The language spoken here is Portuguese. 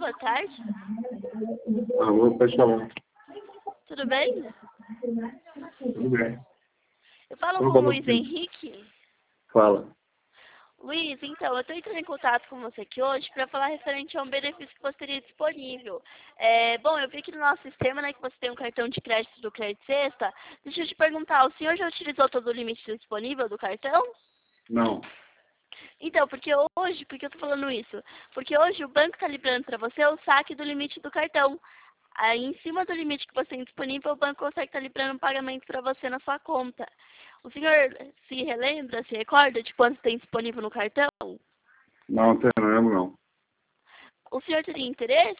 boa tarde. Alô, pode falar. Tudo bem? Tudo bem. Eu falo Como com o vai Luiz você? Henrique. Fala. Luiz, então, eu estou entrando em contato com você aqui hoje para falar referente a um benefício que você teria disponível. Bom, eu vi aqui no nosso sistema, né, que você tem um cartão de crédito do Crédito Sexta. Deixa eu te perguntar, o senhor já utilizou todo o limite disponível do cartão? Não. Então, por que eu estou falando isso? Porque hoje o banco está liberando para você o saque do limite do cartão. Aí, em cima do limite que você tem disponível, o banco consegue estar liberando um pagamento para você na sua conta. O senhor se relembra, se recorda de quanto tem disponível no cartão? Não, não lembro não. O senhor teria interesse